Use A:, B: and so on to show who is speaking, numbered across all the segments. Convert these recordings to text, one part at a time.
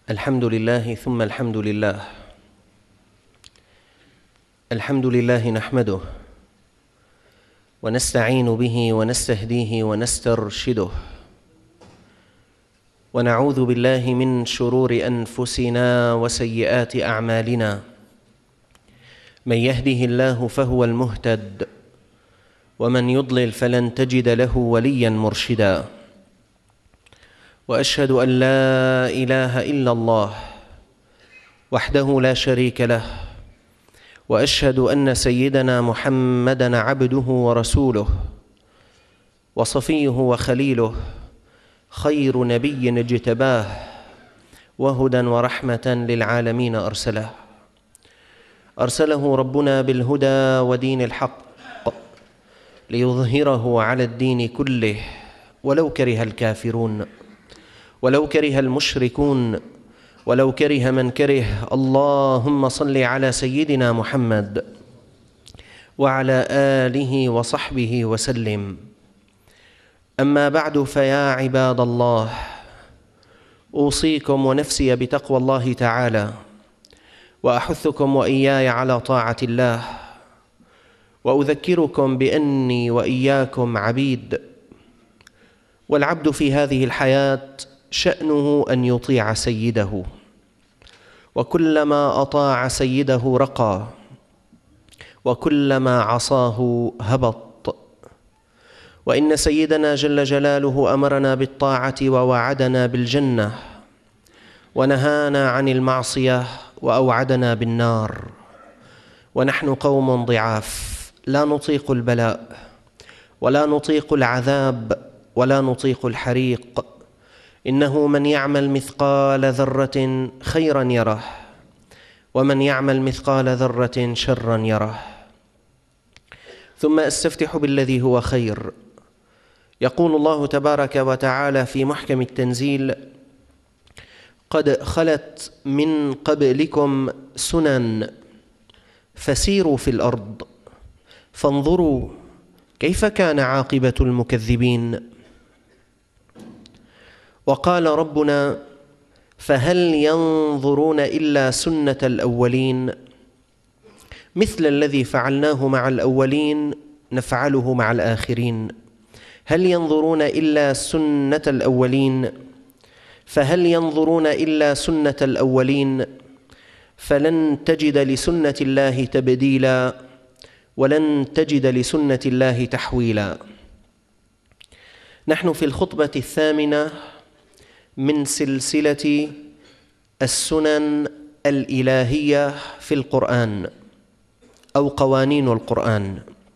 A: الحمد لله ثم الحمد لله. الحمد لله نحمده ونستعين به ونستهديه ونسترشده، ونعوذ بالله من شرور أنفسنا وسيئات أعمالنا. من يهده الله فهو المهتد، ومن يضلل فلن تجد له وليا مرشدا. وأشهد أن لا إله إلا الله وحده لا شريك له، وأشهد أن سيدنا محمدًا عبده ورسوله وصفيه وخليله، خير نبي اجتباه وهدى ورحمة للعالمين أرسله ربنا بالهدى ودين الحق ليظهره على الدين كله، ولو كره الكافرون، ولو كره المشركون، ولو كره من كره. اللهم صل على سيدنا محمد وعلى آله وصحبه وسلم. أما بعد، فيا عباد الله، أوصيكم ونفسي بتقوى الله تعالى، وأحثكم وإياي على طاعة الله، وأذكركم بأني وإياكم عبيد، والعبد في هذه الحياة شأنه أن يطيع سيده، وكلما أطاع سيده رقى، وكلما عصاه هبط. وإن سيدنا جل جلاله أمرنا بالطاعة ووعدنا بالجنة، ونهانا عن المعصية وأوعدنا بالنار. ونحن قوم ضعاف لا نطيق البلاء، ولا نطيق العذاب، ولا نطيق الحريق. إنه من يعمل مثقال ذرة خيرا يره، ومن يعمل مثقال ذرة شرا يره. ثم أستفتح بالذي هو خير. يقول الله تبارك وتعالى في محكم التنزيل: قد خلت من قبلكم سنن فسيروا في الأرض فانظروا كيف كان عاقبة المكذبين. وقال ربنا: فهل ينظرون إلا سنة الأولين، مثل الذي فعلناه مع الأولين نفعله مع الآخرين. هل ينظرون إلا سنة الأولين، فهل ينظرون إلا سنة الأولين، فلن تجد لسنة الله تبديلا، ولن تجد لسنة الله تحويلا. نحن في الخطبة الثامنة من سلسلة السنن الإلهية في القرآن، أو قوانين القرآن.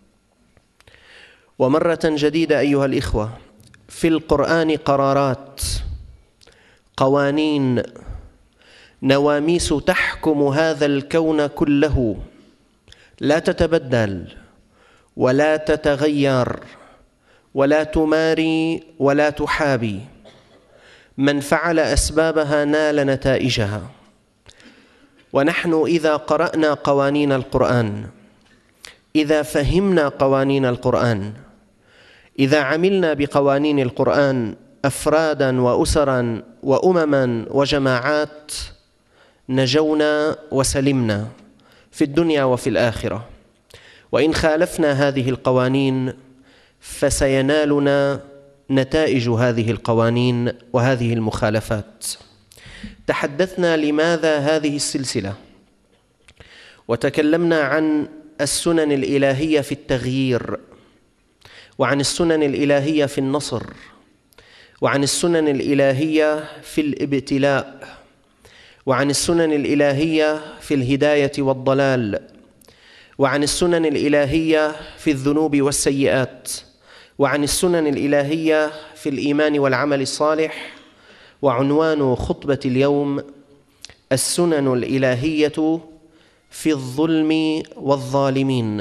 A: ومرة جديدة أيها الإخوة، في القرآن قرارات، قوانين، نواميس تحكم هذا الكون كله، لا تتبدل ولا تتغير ولا تماري ولا تحابي. من فعل أسبابها نال نتائجها. ونحن إذا قرأنا قوانين القرآن، إذا فهمنا قوانين القرآن، إذا عملنا بقوانين القرآن أفرادا وأسرا وأمما وجماعات، نجونا وسلمنا في الدنيا وفي الآخرة. وإن خالفنا هذه القوانين فسينالنا نتائج هذه القوانين وهذه المخالفات. تحدثنا لماذا هذه السلسلة، وتكلمنا عن السنن الإلهية في التغيير، وعن السنن الإلهية في النصر، وعن السنن الإلهية في الابتلاء، وعن السنن الإلهية في الهداية والضلال، وعن السنن الإلهية في الذنوب والسيئات، وعن السنن الإلهية في الإيمان والعمل الصالح. وعنوان خطبة اليوم: السنن الإلهية في الظلم والظالمين.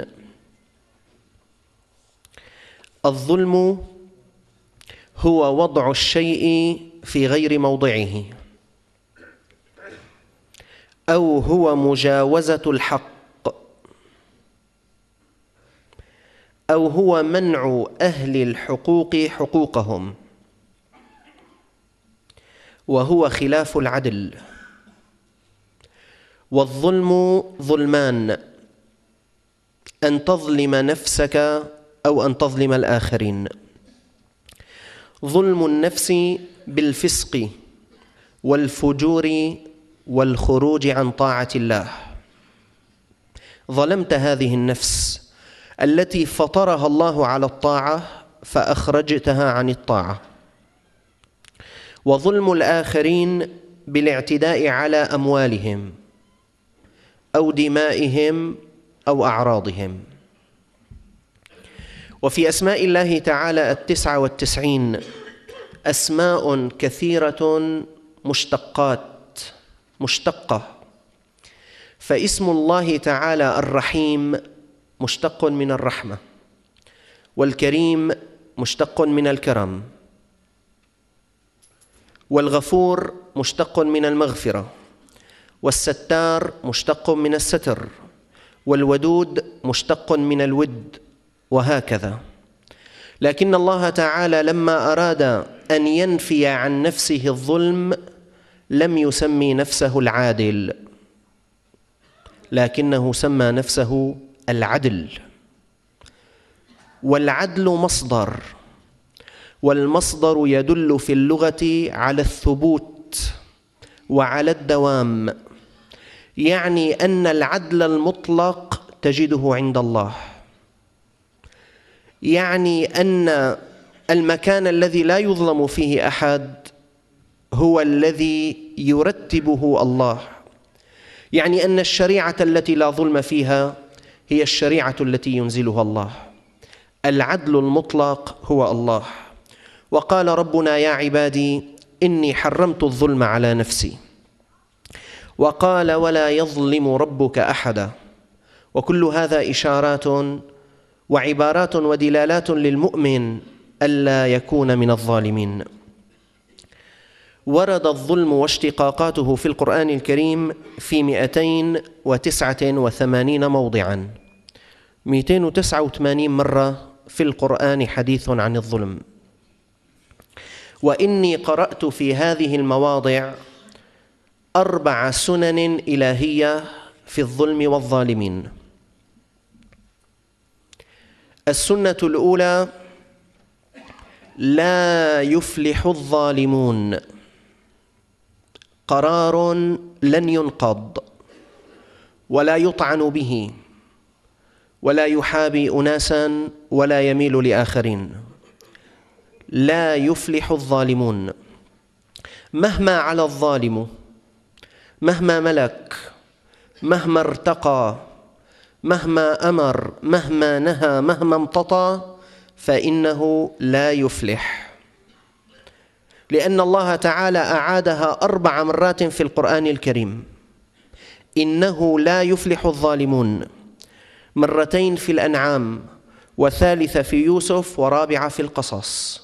A: الظلم هو وضع الشيء في غير موضعه، أو هو مجاوزة الحق، أو هو منع أهل الحقوق حقوقهم، وهو خلاف العدل. والظلم ظلمان: أن تظلم نفسك أو أن تظلم الآخرين. ظلم النفس بالفسق والفجور والخروج عن طاعة الله. ظلمت هذه النفس التي فطرها الله على الطاعة فأخرجتها عن الطاعة. وظلم الآخرين بالاعتداء على أموالهم أو دمائهم أو أعراضهم. وفي أسماء الله تعالى 99 أسماء كثيرة مشتقة، فاسم الله تعالى الرحيم مشتق من الرحمة، والكريم مشتق من الكرم، والغفور مشتق من المغفرة، والستار مشتق من الستر، والودود مشتق من الود، وهكذا. لكن الله تعالى لما أراد أن ينفي عن نفسه الظلم لم يسمي نفسه العادل، لكنه سمى نفسه العدل. والعدل مصدر، والمصدر يدل في اللغة على الثبوت وعلى الدوام، يعني أن العدل المطلق تجده عند الله، يعني أن المكان الذي لا يظلم فيه أحد هو الذي يرتبه الله، يعني أن الشريعة التي لا ظلم فيها هي الشريعة التي ينزلها الله. العدل المطلق هو الله. وقال ربنا: يا عبادي إني حرمت الظلم على نفسي. وقال: ولا يظلم ربك أحدا. وكل هذا إشارات وعبارات ودلالات للمؤمن ألا يكون من الظالمين. ورد الظلم واشتقاقاته في القرآن الكريم في 289 موضعاً، 289 مرة في القرآن حديث عن الظلم. وإني قرأت في هذه المواضع 4 سنن إلهية في الظلم والظالمين. السنة الأولى: لا يفلح الظالمون. قرار لن ينقض ولا يطعن به ولا يحابي أناسا ولا يميل لآخرين. لا يفلح الظالمون. مهما على الظالم، مهما ملك، مهما ارتقى، مهما أمر، مهما نهى، مهما امتطى، فإنه لا يفلح، لأن الله تعالى أعادها 4 مرات في القرآن الكريم. إنه لا يفلح الظالمون، 2 في الأنعام، و3 في يوسف، و4 في القصص.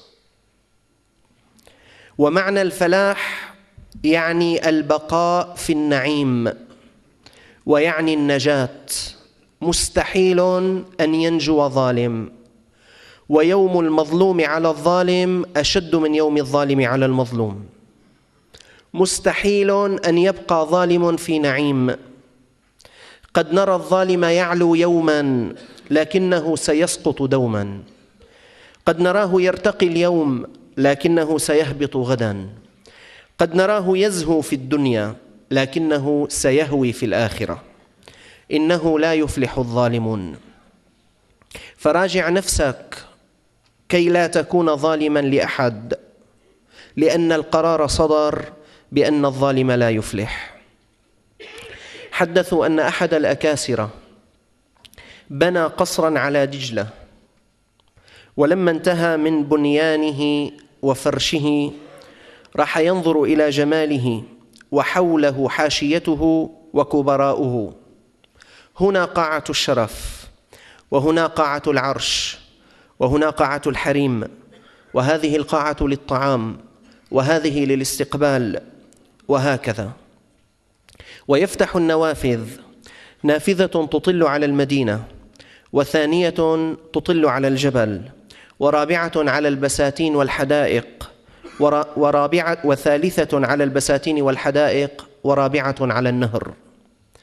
A: ومعنى الفلاح يعني البقاء في النعيم، ويعني النجاة. مستحيل أن ينجو ظالم، ويوم المظلوم على الظالم أشد من يوم الظالم على المظلوم. مستحيل أن يبقى ظالم في نعيم. قد نرى الظالم يعلو يوما لكنه سيسقط دوما، قد نراه يرتقي اليوم لكنه سيهبط غدا، قد نراه يزهو في الدنيا لكنه سيهوي في الآخرة. إنه لا يفلح الظالمون. فراجع نفسك كي لا تكون ظالما لأحد، لأن القرار صدر بأن الظالم لا يفلح. حدثوا أن أحد الأكاسرة بنى قصرا على دجلة، ولما انتهى من بنيانه وفرشه راح ينظر إلى جماله، وحوله حاشيته وكبراؤه. هنا قاعة الشرف، وهنا قاعة العرش، وهنا قاعة الحريم، وهذه القاعة للطعام، وهذه للاستقبال، وهكذا. ويفتح النوافذ، نافذة تطل على المدينة، وثانية تطل على الجبل، ورابعة على البساتين والحدائق، وثالثة على البساتين والحدائق، ورابعة على النهر.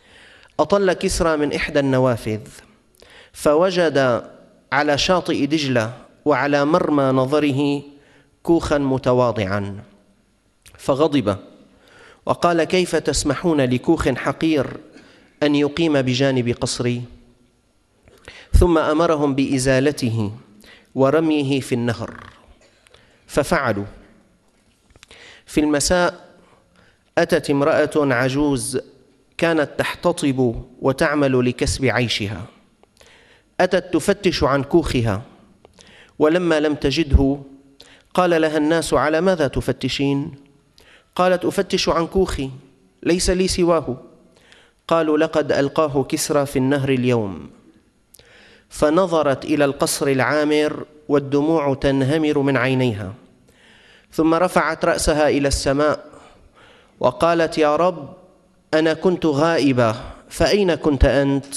A: أطل كسرى من إحدى النوافذ فوجد على شاطئ دجلة وعلى مرمى نظره كوخا متواضعا، فغضب وقال: كيف تسمحون لكوخ حقير أن يقيم بجانب قصري؟ ثم أمرهم بإزالته ورميه في النهر، ففعلوا. في المساء أتت امرأة عجوز كانت تحتطب وتعمل لكسب عيشها، أتت تفتش عن كوخها، ولما لم تجده قال لها الناس: على ماذا تفتشين؟ قالت: أفتش عن كوخي، ليس لي سواه. قالوا: لقد ألقاه كسرى في النهر اليوم. فنظرت إلى القصر العامر والدموع تنهمر من عينيها، ثم رفعت رأسها إلى السماء وقالت: يا رب، أنا كنت غائبة، فأين كنت أنت؟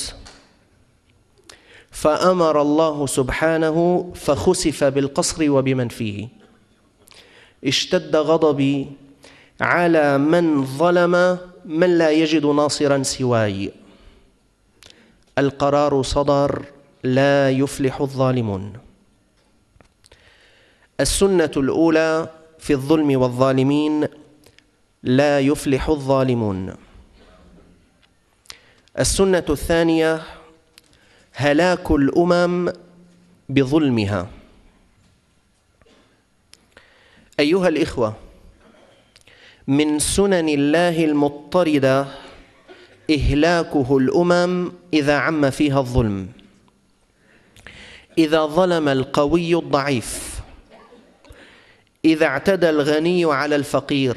A: فأمر الله سبحانه فخسف بالقصر وبمن فيه. اشتد غضبي على من ظلم من لا يجد ناصرا سواي. القرار صدر: لا يفلح الظالمون. السنة الأولى في الظلم والظالمين: لا يفلح الظالمون. السنة الثانية: هلاك الأمم بظلمها. أيها الإخوة، من سنن الله المضطردة إهلاكه الأمم إذا عم فيها الظلم. إذا ظلم القوي الضعيف، إذا اعتدى الغني على الفقير،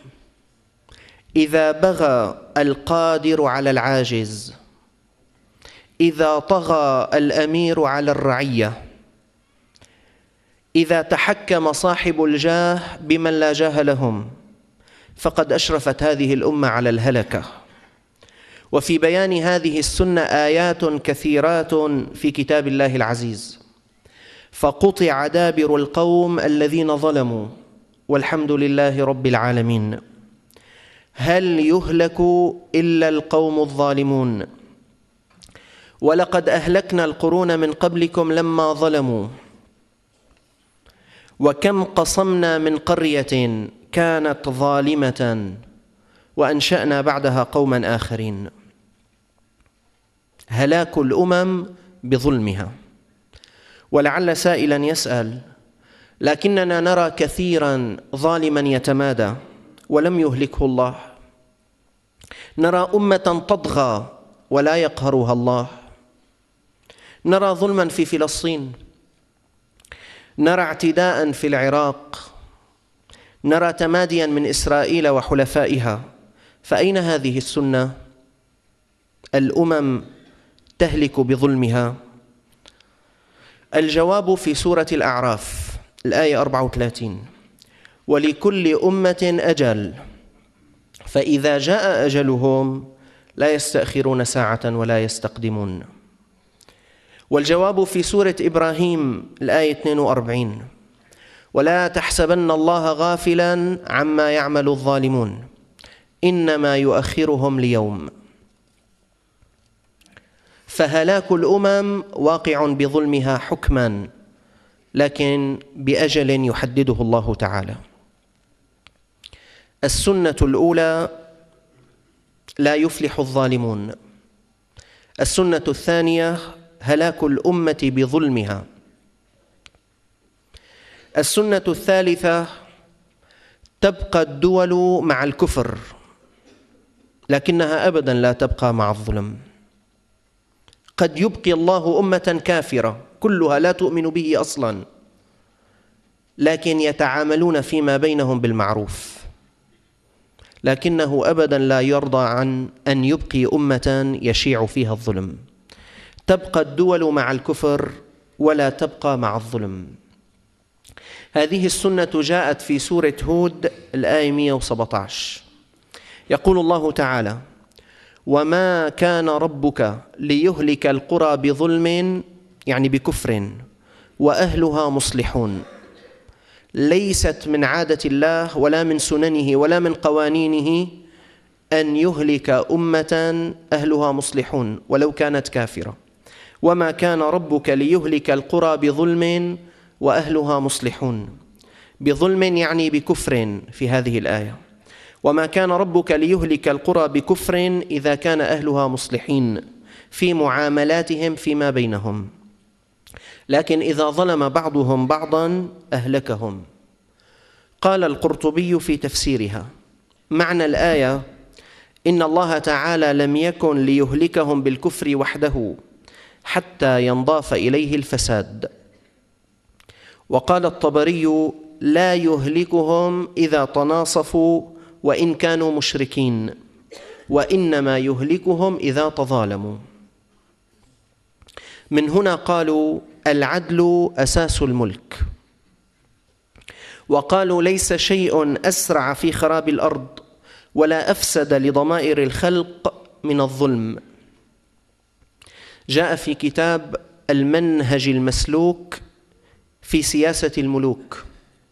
A: إذا بغى القادر على العاجز، إذا طغى الأمير على الرعية، إذا تحكم صاحب الجاه بمن لا جاه لهم، فقد أشرفت هذه الأمة على الهلكة. وفي بيان هذه السنة آيات كثيرات في كتاب الله العزيز. فقطع دابر القوم الذين ظلموا، والحمد لله رب العالمين. هل يهلك إلا القوم الظالمون؟ ولقد أهلكنا القرون من قبلكم لما ظلموا، وكم قصمنا من قرية كانت ظالمة وأنشأنا بعدها قوما آخرين. هلاك الأمم بظلمها. ولعل سائلا يسأل: لكننا نرى كثيرا ظالما يتمادى ولم يهلكه الله، نرى أمة تطغى ولا يقهرها الله، نرى ظلما في فلسطين، نرى اعتداء في العراق، نرى تماديا من إسرائيل وحلفائها، فأين هذه السنة؟ الأمم تهلك بظلمها. الجواب في سورة الأعراف الآية 34: ولكل أمة أجل فإذا جاء أجلهم لا يستأخرون ساعة ولا يستقدمون. والجواب في سورة إبراهيم الآية 42: ولا تحسبن الله غافلا عما يعمل الظالمون إنما يؤخرهم ليوم. فهلاك الأمم واقع بظلمها حكما، لكن بأجل يحدده الله تعالى. السنة الأولى: لا يفلح الظالمون. السنة الثانية: هلاك الأمة بظلمها. السنة الثالثة: تبقى الدول مع الكفر، لكنها أبدا لا تبقى مع الظلم. قد يبقي الله أمة كافرة كلها لا تؤمن به أصلا، لكن يتعاملون فيما بينهم بالمعروف، لكنه أبدا لا يرضى عن أن يبقي أمة يشيع فيها الظلم. تبقى الدول مع الكفر ولا تبقى مع الظلم. هذه السنة جاءت في سورة هود الآية 117. يقول الله تعالى: وما كان ربك ليهلك القرى بظلم، يعني بكفر، وأهلها مصلحون. ليست من عادة الله ولا من سننه ولا من قوانينه أن يهلك أمة أهلها مصلحون ولو كانت كافرة، وما كان ربك ليهلك القرى بظلم وأهلها مصلحون. بظلم يعني بكفر في هذه الآية، وما كان ربك ليهلك القرى بكفر إذا كان أهلها مصلحين في معاملاتهم فيما بينهم، لكن إذا ظلم بعضهم بعضا أهلكهم. قال القرطبي في تفسيرها: معنى الآية إن الله تعالى لم يكن ليهلكهم بالكفر وحده حتى ينضاف إليه الفساد. وقال الطبري: لا يهلكهم إذا تناصفوا وإن كانوا مشركين، وإنما يهلكهم إذا تظالموا. من هنا قالوا العدل أساس الملك، وقالوا ليس شيء أسرع في خراب الأرض ولا أفسد لضمائر الخلق من الظلم. جاء في كتاب المنهج المسلوك في سياسة الملوك: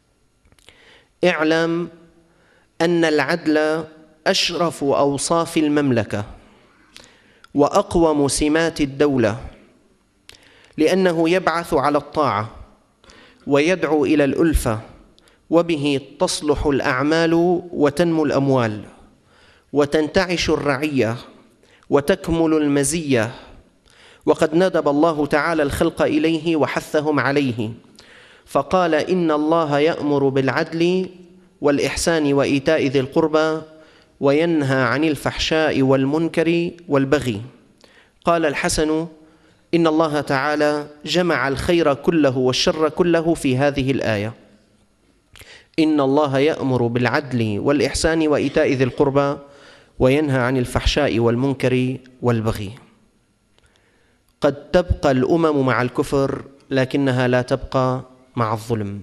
A: اعلم أن العدل أشرف أوصاف المملكة وأقوم سمات الدولة، لأنه يبعث على الطاعة ويدعو إلى الألفة، وبه تصلح الأعمال وتنمو الأموال وتنتعش الرعية وتكمل المزية. وقد ندب الله تعالى الخلق إليه وحثهم عليه، فقال: إن الله يأمر بالعدل والإحسان وإيتاء ذي القربى وينهى عن الفحشاء والمنكر والبغي. قال الحسن: إن الله تعالى جمع الخير كله والشر كله في هذه الآية: إن الله يأمر بالعدل والإحسان وإيتاء ذي القربى وينهى عن الفحشاء والمنكر والبغي. قد تبقى الأمم مع الكفر، لكنها لا تبقى مع الظلم.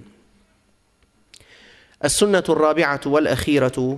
A: السنة الرابعة والأخيرة: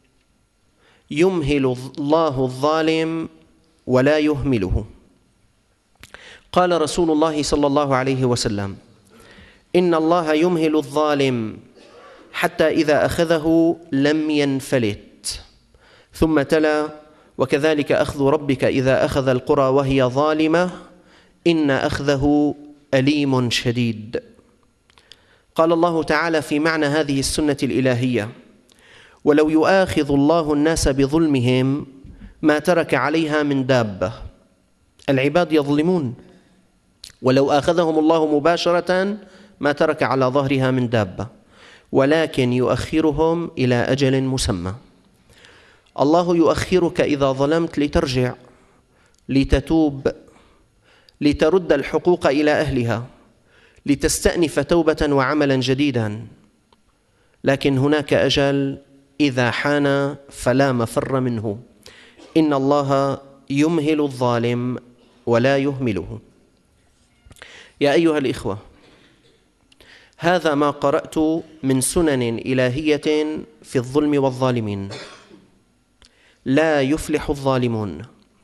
A: يمهل الله الظالم ولا يهمله. قال رسول الله صلى الله عليه وسلم: إن الله يمهل الظالم حتى إذا أخذه لم ينفلت. ثم تلا: وكذلك أخذ ربك إذا أخذ القرى وهي ظالمة إن أخذه أليم شديد. قال الله تعالى في معنى هذه السنة الإلهية: ولو يؤاخذ الله الناس بظلمهم ما ترك عليها من دابة. العباد يظلمون، ولو آخذهم الله مباشرة ما ترك على ظهرها من دابة، ولكن يؤخرهم إلى أجل مسمى. الله يؤخرك إذا ظلمت لترجع، لتتوب، لترد الحقوق إلى أهلها، لتستأنف توبة وعملا جديدا. لكن هناك أجل إذا حان فلا مفر منه. إن الله يمهل الظالم ولا يهمله. يا أيها الإخوة، هذا ما قرأت من سنن إلهية في الظلم والظالمين. لا يفلح الظالمون،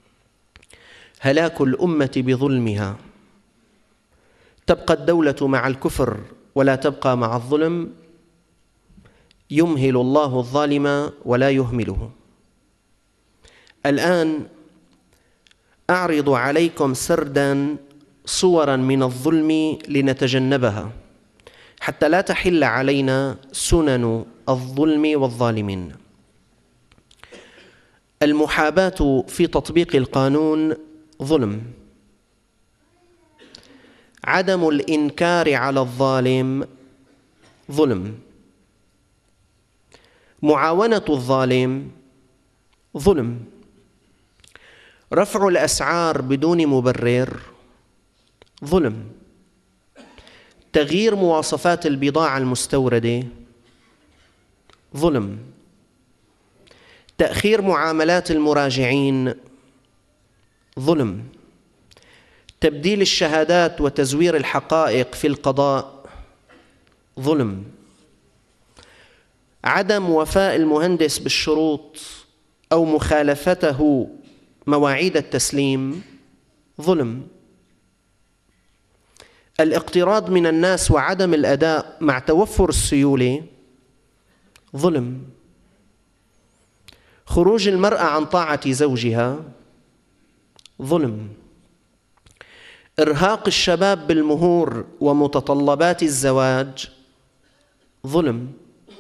A: هلاك الأمة بظلمها. تبقى الدولة مع الكفر ولا تبقى مع الظلم. يمهل الله الظالم ولا يهمله. الآن أعرض عليكم سردا صورا من الظلم لنتجنبها حتى لا تحل علينا سنن الظلم والظالمين. المحاباة في تطبيق القانون ظلم. عدم الإنكار على الظالم ظلم. معاونة الظالم ظلم. رفع الأسعار بدون مبرر ظلم. تغيير مواصفات البضاعة المستوردة ظلم. تأخير معاملات المراجعين ظلم. تبديل الشهادات وتزوير الحقائق في القضاء ظلم. عدم وفاء المهندس بالشروط أو مخالفته مواعيد التسليم ظلم. الاقتراض من الناس وعدم الأداء مع توفر السيولة ظلم. خروج المرأة عن طاعة زوجها ظلم. إرهاق الشباب بالمهور ومتطلبات الزواج ظلم.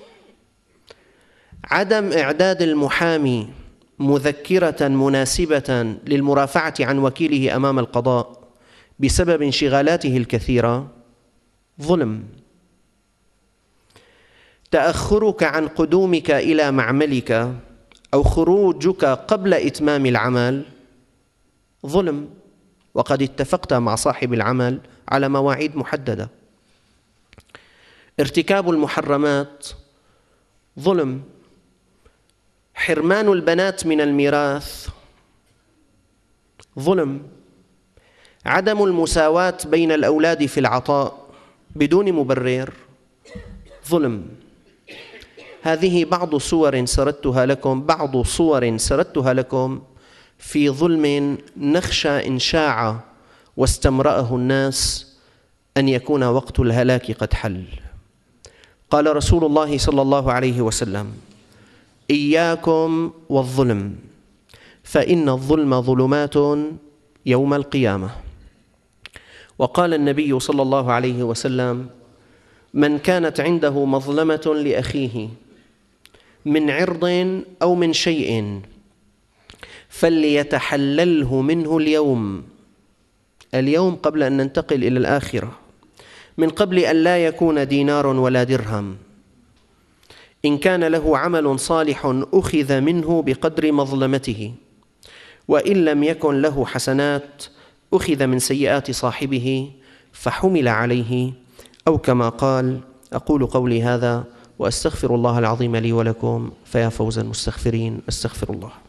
A: عدم إعداد المحامي مذكرة مناسبة للمرافعة عن وكيله أمام القضاء بسبب انشغالاته الكثيرة ظلم. تأخرك عن قدومك إلى معملك أو خروجك قبل إتمام العمل ظلم، وقد اتفقت مع صاحب العمل على مواعيد محددة. ارتكاب المحرمات ظلم. حرمان البنات من الميراث ظلم. عدم المساواة بين الأولاد في العطاء بدون مبرر ظلم. هذه بعض صور سردتها لكم في ظلم نخشى إن شاع واستمرأه الناس أن يكون وقت الهلاك قد حل. قال رسول الله صلى الله عليه وسلم: إياكم والظلم فإن الظلم ظلمات يوم القيامة. وقال النبي صلى الله عليه وسلم: من كانت عنده مظلمة لأخيه من عرض أو من شيء فليتحلله منه اليوم قبل أن ننتقل إلى الآخرة، من قبل أن لا يكون دينار ولا درهم. إن كان له عمل صالح أخذ منه بقدر مظلمته، وإن لم يكن له حسنات أخذ من سيئات صاحبه فحمل عليه، أو كما قال. أقول قولي هذا وأستغفر الله العظيم لي ولكم، فيا فوز المستغفرين. أستغفر الله.